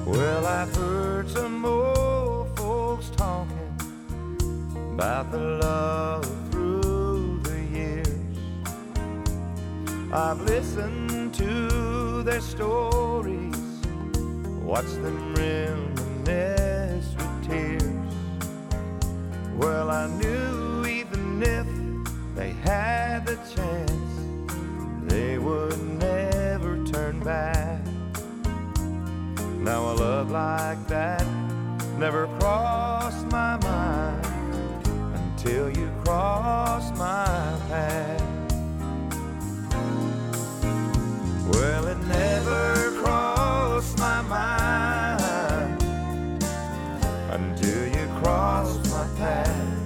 Well, I've heard some old folks talking about the love through the years. I've listened to their stories, watched them reminisce with tears. Well, I knew even if they had the chance, they would never turn back. Now a love like that never crossed my mind until you crossed my path. Well, it never crossed my mind until you crossed my path.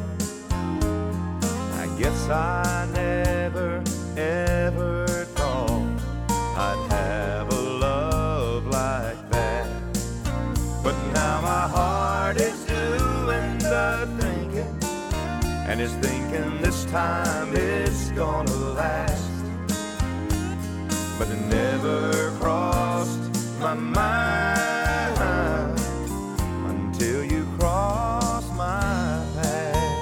I guess I never ever thought I'd have a love like that. But now my heart is doing the thinking, and it's thinking this time it's gonna last. But it never crossed my mind until you crossed my path.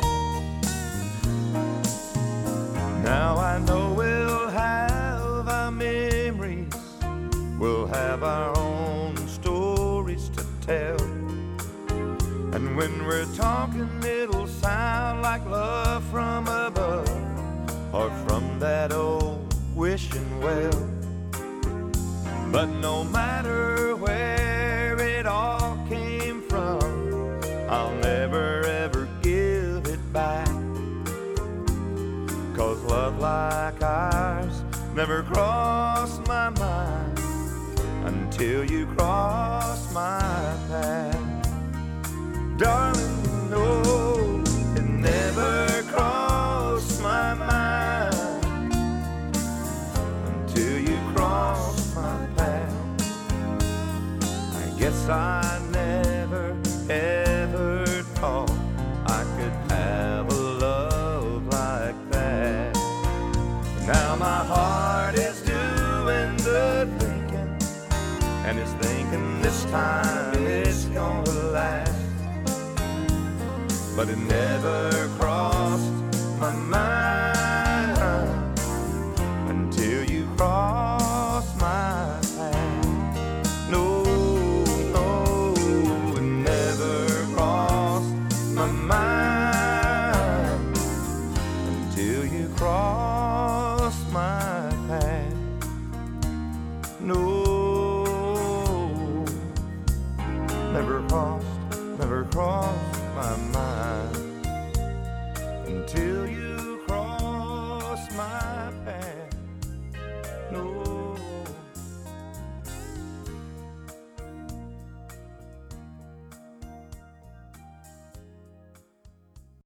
Now I know we'll have our memories, we'll have our own stories to tell. And when we're talking, it'll sound like love from above or from that old wishing well. But no matter where it all came from, I'll never ever give it back. 'Cause love like ours never crossed my mind until you crossed my path. Darling, you know it never crossed my mind until you crossed my path. I guess I never ever thought I could have a love like that. Now my heart is doing the thinking, and it's thinking this time it's gonna last. But it never crossed my mind until you crossed my path. No, no, it never crossed my mind until you crossed my path. No, never crossed my mind until you cross my path. No.